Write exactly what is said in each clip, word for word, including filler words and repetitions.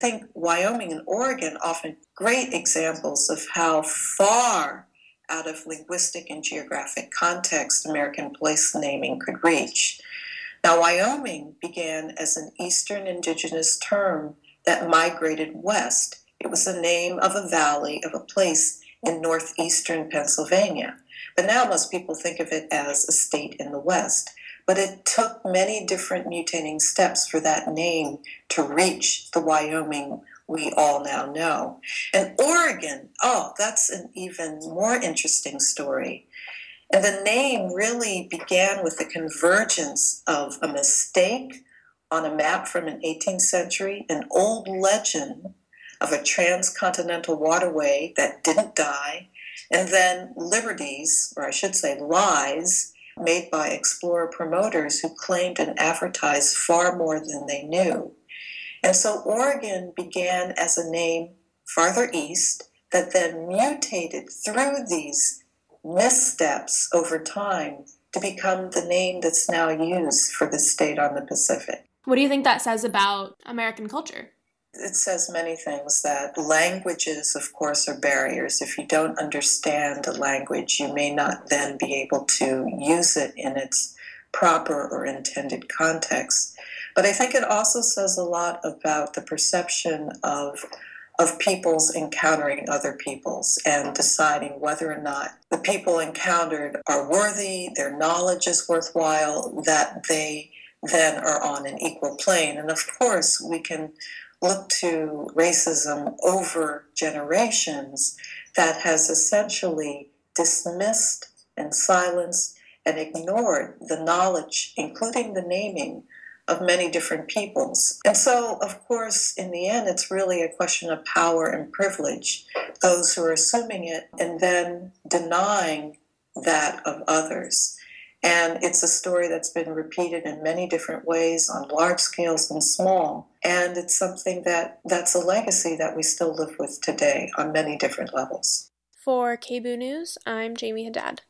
think Wyoming and Oregon offer great examples of how far out of linguistic and geographic context American place naming could reach. Now, Wyoming began as an Eastern indigenous term that migrated west. It was the name of a valley of a place in northeastern Pennsylvania. But now most people think of it as a state in the West. But it took many different mutating steps for that name to reach the Wyoming we all now know. And Oregon, oh, that's an even more interesting story. And the name really began with the convergence of a mistake on a map from an eighteenth century, an old legend of a transcontinental waterway that didn't die, and then liberties, or I should say lies, made by explorer promoters who claimed and advertised far more than they knew. And so Oregon began as a name farther east that then mutated through these missteps over time to become the name that's now used for the state on the Pacific. What do you think that says about American culture? It says many things, that languages, of course, are barriers. If you don't understand a language, you may not then be able to use it in its proper or intended context. But I think it also says a lot about the perception of of peoples encountering other peoples and deciding whether or not the people encountered are worthy, their knowledge is worthwhile, that they then are on an equal plane. And of course, we can look to racism over generations that has essentially dismissed and silenced and ignored the knowledge, including the naming, of many different peoples. And so, of course, in the end, it's really a question of power and privilege, those who are assuming it and then denying that of others. And it's a story that's been repeated in many different ways on large scales and small. And it's something that that's a legacy that we still live with today on many different levels. For K B O O News, I'm Jamie Haddad.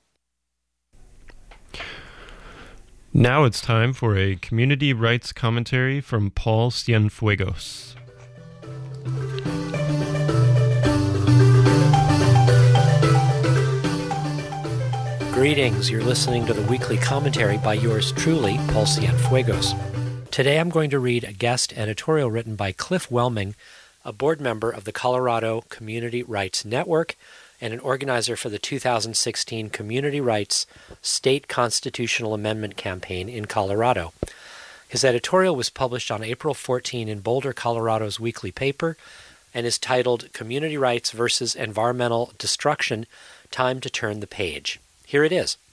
Now it's time for a community rights commentary from Paul Cienfuegos. Greetings, you're listening to the weekly commentary by yours truly, Paul Cienfuegos. Today I'm going to read a guest editorial written by Cliff Wellming, a board member of the Colorado Community Rights Network and an organizer for the two thousand sixteen Community Rights State Constitutional Amendment Campaign in Colorado. His editorial was published on April fourteenth in Boulder, Colorado's weekly paper, and is titled Community Rights versus Environmental Destruction, Time to Turn the Page. Here it is.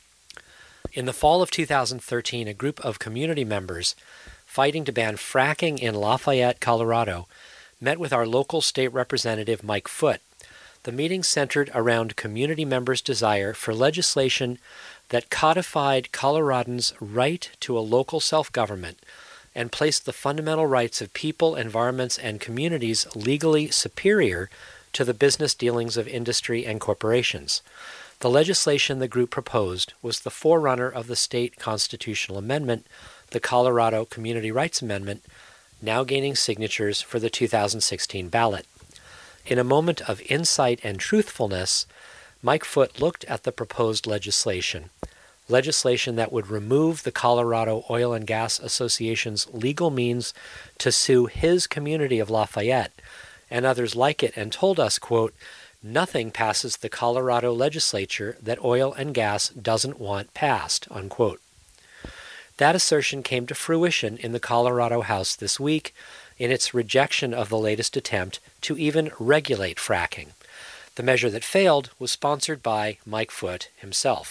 In the fall of two thousand thirteen, a group of community members fighting to ban fracking in Lafayette, Colorado, met with our local state representative, Mike Foote. The meeting centered around community members' desire for legislation that codified Coloradans' right to a local self-government and placed the fundamental rights of people, environments, and communities legally superior to the business dealings of industry and corporations. The legislation the group proposed was the forerunner of the state constitutional amendment, the Colorado Community Rights Amendment, now gaining signatures for the two thousand sixteen ballot. In a moment of insight and truthfulness, Mike Foote looked at the proposed legislation, legislation that would remove the Colorado Oil and Gas Association's legal means to sue his community of Lafayette and others like it, and told us, quote, "Nothing passes the Colorado legislature that oil and gas doesn't want passed," unquote. That assertion came to fruition in the Colorado House this week in its rejection of the latest attempt to even regulate fracking. The measure that failed was sponsored by Mike Foote himself.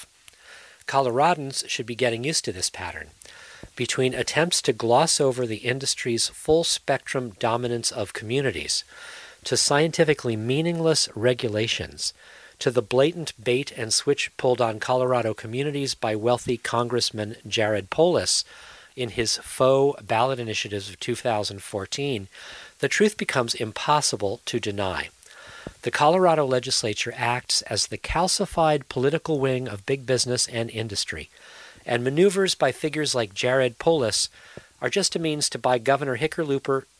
Coloradans should be getting used to this pattern. Between attempts to gloss over the industry's full-spectrum dominance of communities, to scientifically meaningless regulations, to the blatant bait and switch pulled on Colorado communities by wealthy Congressman Jared Polis in his faux ballot initiatives of two thousand fourteen, the truth becomes impossible to deny. The Colorado legislature acts as the calcified political wing of big business and industry, and maneuvers by figures like Jared Polis are just a means to buy Governor Hickenlooper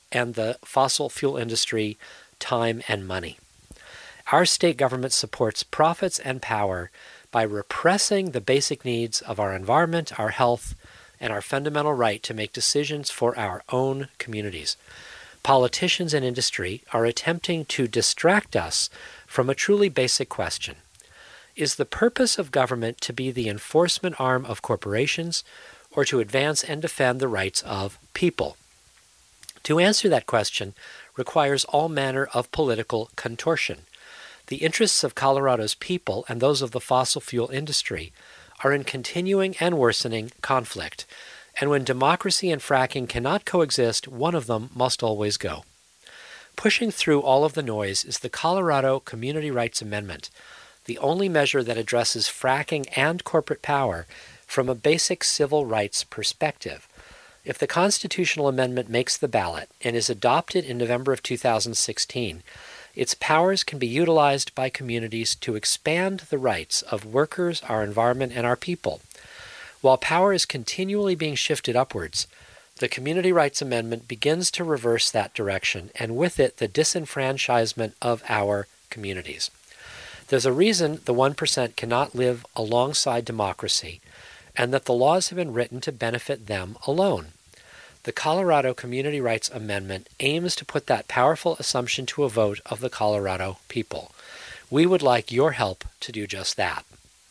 and the fossil fuel industry time and money. Our state government supports profits and power by repressing the basic needs of our environment, our health, and our fundamental right to make decisions for our own communities. Politicians and industry are attempting to distract us from a truly basic question. Is the purpose of government to be the enforcement arm of corporations or to advance and defend the rights of people? To answer that question requires all manner of political contortion. The interests of Colorado's people and those of the fossil fuel industry are in continuing and worsening conflict, and when democracy and fracking cannot coexist, one of them must always go. Pushing through all of the noise is the Colorado Community Rights Amendment, the only measure that addresses fracking and corporate power from a basic civil rights perspective. If the constitutional amendment makes the ballot and is adopted in November of two thousand sixteen, its powers can be utilized by communities to expand the rights of workers, our environment, and our people. While power is continually being shifted upwards, the Community Rights Amendment begins to reverse that direction, and with it, the disenfranchisement of our communities. There's a reason the one percent cannot live alongside democracy, and that the laws have been written to benefit them alone. The Colorado Community Rights Amendment aims to put that powerful assumption to a vote of the Colorado people. We would like your help to do just that.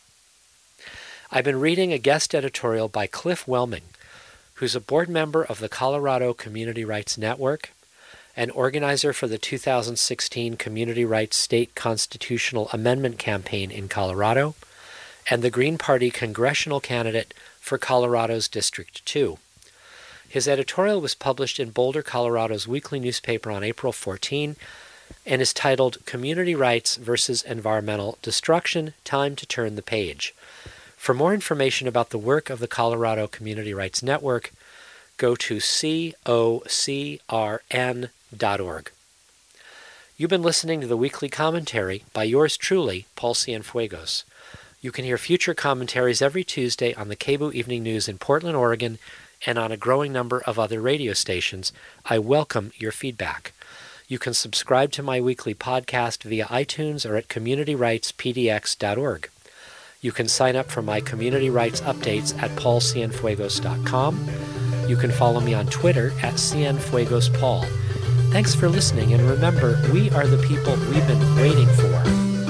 I've been reading a guest editorial by Cliff Wellming, who's a board member of the Colorado Community Rights Network, an organizer for the two thousand sixteen Community Rights State Constitutional Amendment Campaign in Colorado, and the Green Party congressional candidate for Colorado's District two. His editorial was published in Boulder, Colorado's weekly newspaper on April fourteenth and is titled Community Rights versus Environmental Destruction, Time to Turn the Page. For more information about the work of the Colorado Community Rights Network, go to C O C R N dot org. You've been listening to the weekly commentary by yours truly, Paul Cienfuegos. You can hear future commentaries every Tuesday on the K B U Evening News in Portland, Oregon, and on a growing number of other radio stations. I welcome your feedback. You can subscribe to my weekly podcast via iTunes or at community rights p d x dot org. You can sign up for my community rights updates at paul cienfuegos dot com. You can follow me on Twitter at cienfuegospaul. Thanks for listening, and remember, we are the people we've been waiting for.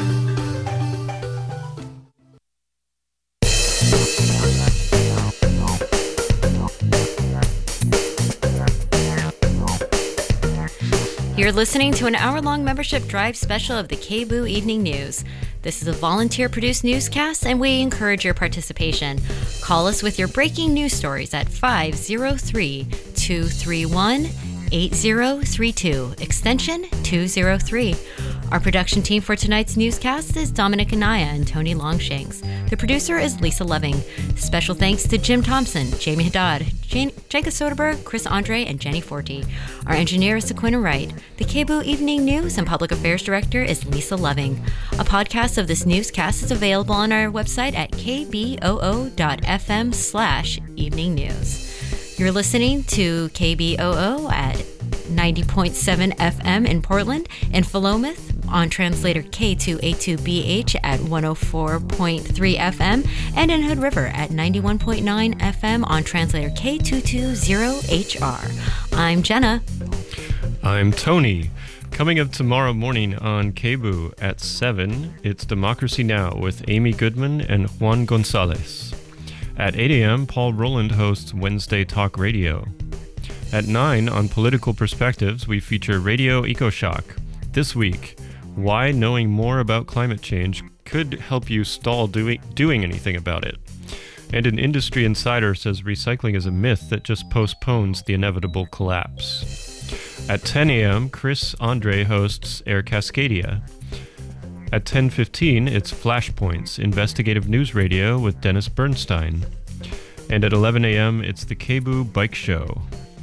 You're listening to an hour-long membership drive special of the K B U Evening News. This is a volunteer-produced newscast, and we encourage your participation. Call us with your breaking news stories at five oh three, two three one, eight oh three two, extension two oh three. Our production team for tonight's newscast is Dominic Anaya and Tony Longshanks. The producer is Lisa Loving. Special thanks to Jim Thompson, Jamie Haddad, Jane, Jenka Soderberg, Chris Andre, and Jenny Forte. Our engineer is Sequina Wright. The K B U Evening News and Public Affairs Director is Lisa Loving. A podcast of this newscast is available on our website at kboo.fm slash evening news. You're listening to K B O O at ninety point seven F M in Portland and Philomath on translator K two eighty-two B H at one oh four point three F M, and in Hood River at ninety-one point nine F M on translator K two twenty H R. I'm Jenna. I'm Tony. Coming up tomorrow morning on K B U at seven, it's Democracy Now! With Amy Goodman and Juan Gonzalez. At eight a.m., Paul Roland hosts Wednesday Talk Radio. At nine, on Political Perspectives, we feature Radio EcoShock. This week, why knowing more about climate change could help you stall doing, doing anything about it. And an industry insider says recycling is a myth that just postpones the inevitable collapse. At ten a.m., Chris Andre hosts Air Cascadia. At ten fifteen, it's Flashpoints, investigative news radio with Dennis Bernstein. And at eleven a.m., it's the K B U Bike Show.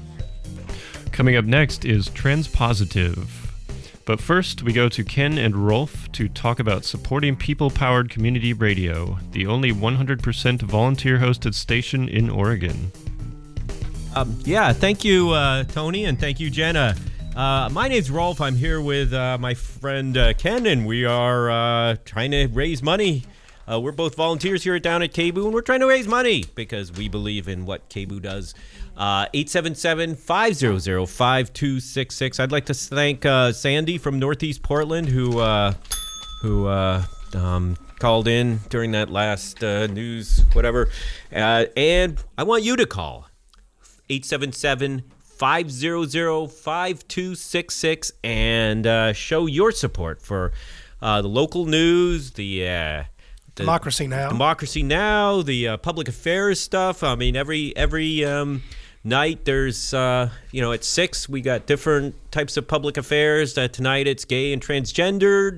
Coming up next is Transpositive. But first, we go to Ken and Rolf to talk about supporting people-powered community radio, the only one hundred percent volunteer-hosted station in Oregon. Um, yeah, thank you, uh, Tony, and thank you, Jenna. Uh, my name's Rolf. I'm here with uh, my friend uh, Ken, and we are uh, trying to raise money. Uh, we're both volunteers here down at K B U, and we're trying to raise money because we believe in what K B U does. Uh, eight seven seven, five hundred, five two six six. I'd like to thank uh, Sandy from Northeast Portland who uh, who uh, um, called in during that last uh, news, whatever. Uh, and I want you to call eight seven seven, five hundred, five two six six and uh, show your support for uh, the local news, the... Uh, The Democracy Now. Democracy Now, the uh, public affairs stuff. I mean, every every um, night there's, uh, you know, at six we got different types of public affairs. Uh, tonight it's gay and transgendered.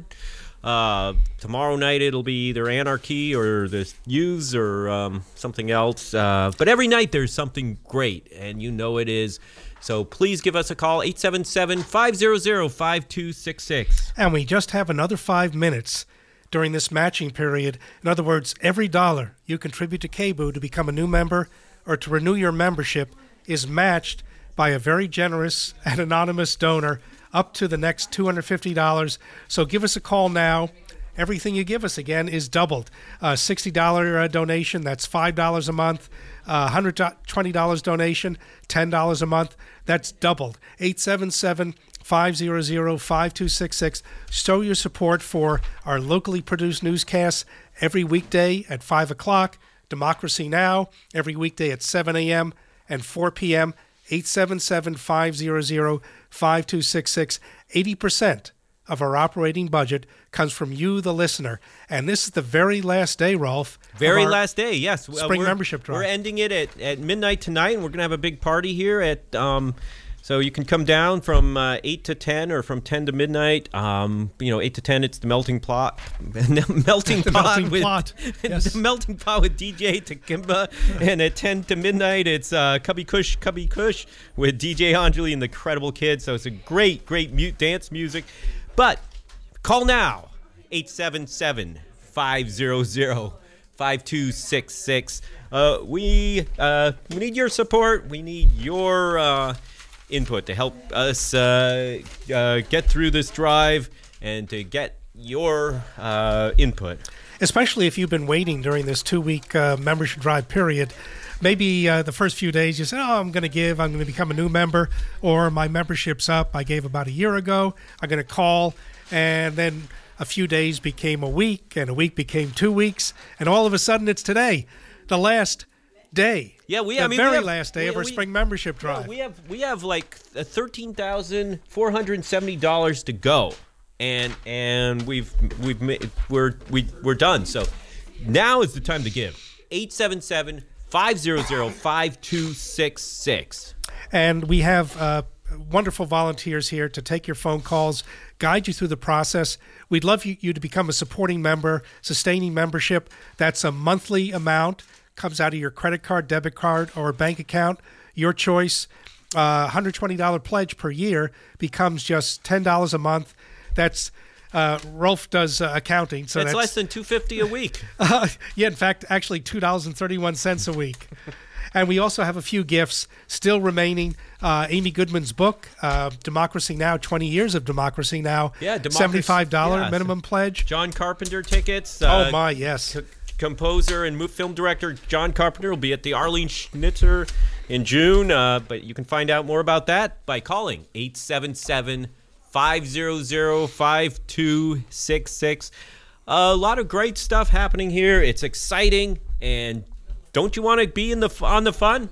Uh, tomorrow night it'll be either anarchy or the youths or um, something else. Uh, but every night there's something great, and you know it is. So please give us a call, eight seven seven, five hundred, five two six six. And we just have another five minutes during this matching period. In other words, every dollar you contribute to K B U to become a new member or to renew your membership is matched by a very generous and anonymous donor up to the next two hundred fifty dollars. So give us a call now. Everything you give us, again, is doubled. Uh, sixty dollars uh, donation, that's five dollars a month. Uh, one hundred twenty dollars donation, ten dollars a month. That's doubled. eight seven seven, five hundred, five two six six. Show your support for our locally produced newscasts every weekday at five o'clock. Democracy Now! Every weekday at seven a.m. and four p.m. eight seven seven, five hundred, five two six six. eighty percent of our operating budget comes from you, the listener. And this is the very last day, Rolf. Very last day, yes. Spring uh, membership drive. We're ending it at, at midnight tonight, and we're going to have a big party here at... Um, So you can come down from uh, eight to ten or from ten to midnight. Um, you know, eight to ten, it's the melting plot. melting the pot melting with, plot. Yes. The melting pot with D J Takimba. And at ten to midnight, it's uh, Cubby Kush, Cubby Kush with D J Anjali and the Incredible Kids. So it's a great, great mute dance music. But call now, eight seven seven, five hundred, five two six six. Uh, we, uh, we need your support. We need your... Uh, input to help us uh, uh, get through this drive and to get your uh, input. Especially if you've been waiting during this two-week uh, membership drive period. Maybe uh, the first few days you say, oh, I'm going to give, I'm going to become a new member, or my membership's up, I gave about a year ago, I'm going to call, and then a few days became a week, and a week became two weeks, and all of a sudden it's today, the last day. Yeah, we. The I mean, very we have, last day we, of our we, spring membership drive. Yeah, we have we have like thirteen thousand four hundred seventy dollars to go, and and we've we've made, we're we we're done. So now is the time to give. eight seven seven, five hundred, five two six six. And we have uh, wonderful volunteers here to take your phone calls, guide you through the process. We'd love you, you to become a supporting member, sustaining membership. That's a monthly amount. Comes out of your credit card, debit card, or bank account, your choice. Uh, one hundred twenty dollars pledge per year becomes just ten dollars a month. That's uh, Rolf does uh, accounting, so that's, that's less than two hundred fifty dollars a week. Uh, yeah, in fact, actually two dollars and thirty-one cents a week. And we also have a few gifts still remaining. Uh, Amy Goodman's book, uh, Democracy Now!, twenty years of Democracy Now!. Yeah, democracy, seventy-five dollars yeah. minimum pledge. John Carpenter tickets. Uh, oh, my, yes. C- composer and film director John Carpenter will be at the Arlene Schnitzer in June. Uh, but you can find out more about that by calling eight seven seven, five hundred, five two six six. A lot of great stuff happening here. It's exciting, and don't you want to be in the on the fun?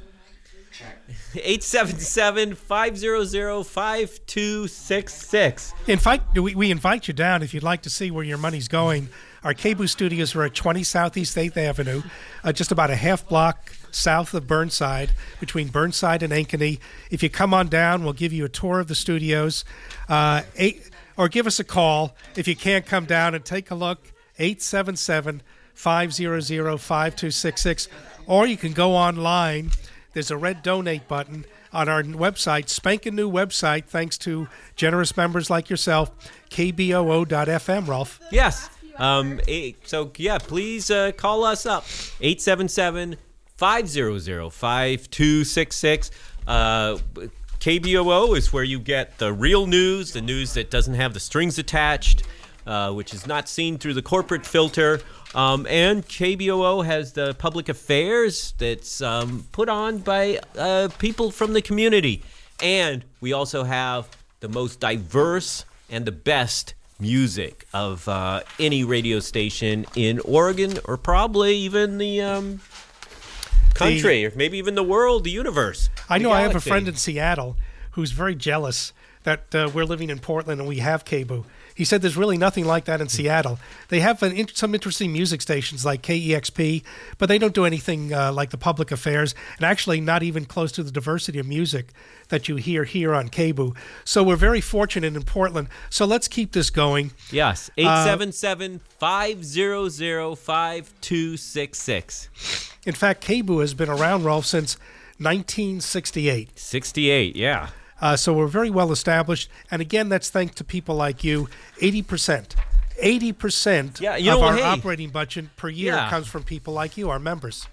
eight seven seven, five hundred, five two six six. In fact, we, we invite you down if you'd like to see where your money's going. Our K B U studios are at twenty Southeast eighth Avenue, uh, just about a half block south of Burnside, between Burnside and Ankeny. If you come on down, we'll give you a tour of the studios. Uh, eight, or give us a call if you can't come down and take a look, eight seven seven, five hundred, five two six six. Or you can go online. There's a red donate button on our website, spanking new website, thanks to generous members like yourself, K B O O dot F M, Rolf. Yes. Um, eight, so, yeah, please uh, call us up, eight seven seven, five hundred, five two six six. Uh, K B O O is where you get the real news, the news that doesn't have the strings attached, uh, which is not seen through the corporate filter. Um, and K B O O has the public affairs that's um, put on by uh, people from the community. And we also have the most diverse and the best music of uh, any radio station in Oregon, or probably even the um, country, the, or maybe even the world, the universe. I know the I have a friend in Seattle who's very jealous that uh, we're living in Portland and we have K B O O. He said there's really nothing like that in Seattle. They have an in- some interesting music stations like K E X P, but they don't do anything uh, like the public affairs, and actually not even close to the diversity of music that you hear here on K B O O. So we're very fortunate in Portland. So let's keep this going. Yes, eight seven seven, five hundred, five two six six. In fact, K B O O has been around, Rolf, since nineteen sixty-eight. sixty-eight, yeah. Uh, so we're very well established. And again, that's thanks to people like you. eighty percent. eighty percent yeah, you of know, our hey, operating budget per year yeah. comes from people like you, our members.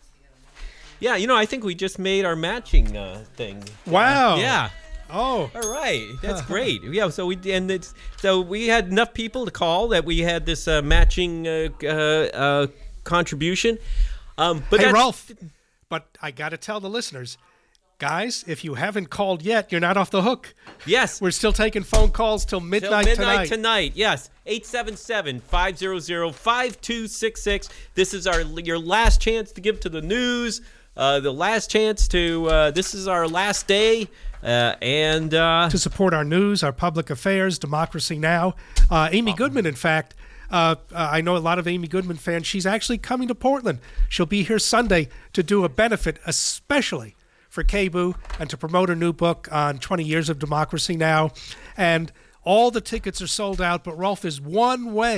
Yeah, you know, I think we just made our matching uh, thing. Wow. Uh, yeah. Oh. All right. That's great. Yeah, so we and it's so we had enough people to call that we had this uh, matching uh, uh, uh, contribution. Um, but hey, that's, Rolf, but I got to tell the listeners, guys, if you haven't called yet, you're not off the hook. Yes. We're still taking phone calls till midnight, till midnight tonight. tonight. Yes. eight seven seven, five hundred, five two six six. This is our your last chance to give to the news. Uh, the last chance to, uh, this is our last day, uh, and... Uh, to support our news, our public affairs, Democracy Now! Uh, Amy Goodman, in fact, uh, uh, I know a lot of Amy Goodman fans. She's actually coming to Portland. She'll be here Sunday to do a benefit, especially for K B O O, and to promote her new book on twenty years of Democracy Now! And all the tickets are sold out, but Rolf, there's one way